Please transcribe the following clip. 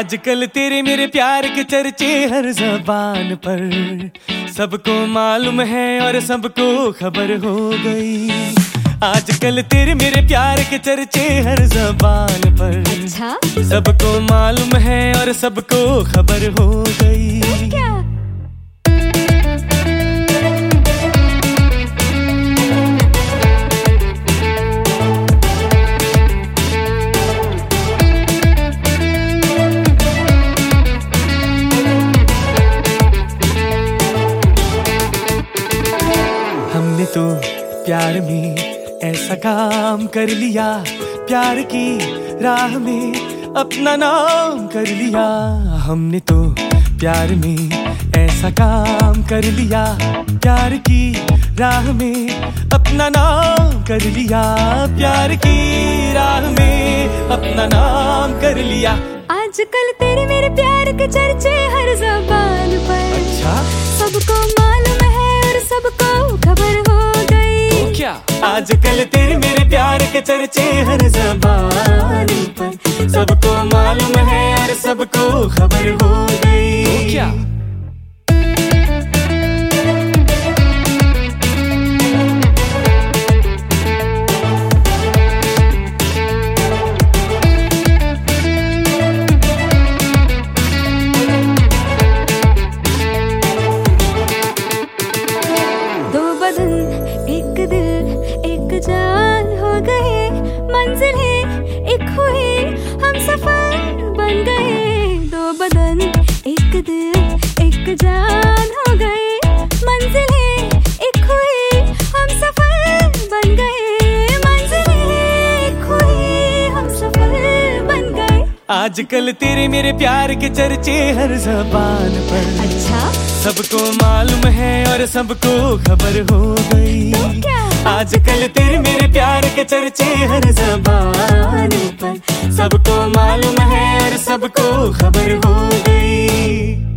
आजकल तेरे मेरे प्यार के चर्चे हर ज़बान पर, सबको मालूम है और सबको खबर हो गई। आजकल तेरे मेरे प्यार के चर्चे हर ज़बान पर, अच्छा? सबको मालूम है और सबको खबर हो गई। क्या? हमने तो प्यार में ऐसा काम कर लिया, प्यार की राह में अपना नाम कर लिया। हमने तो प्यार में ऐसा काम कर लिया, प्यार की राह में अपना नाम कर लिया, प्यार की राह में अपना नाम कर लिया। आजकल तेरे मेरे प्यार के चर्चे हर ज़बान पर, अच्छा? सबको मालूम है और सबको खबर हो गई। तो क्या? आजकल तेरे मेरे प्यार के चर्चे हर ज़बान पर, सबको मालूम है और सबको खबर हो गई। तो क्या? एक दिल एक जान हो गए, मंजिल है एक हुई, हम सफर बन गए। दो बदन एक दिल एक जान हो गए, मंजिल है एक हुई, हम सफर बन गए, मंजिल है एक हुई, हम सफर बन गए। आजकल तेरे मेरे प्यार के चर्चे हर ज़बान पर, अच्छा? सबको मालूम है और सबको खबर हो गई। तो क्या? आजकल तेरे मेरे प्यार के चर्चे हर ज़बान पर, सबको मालूम है और सबको खबर हो गई।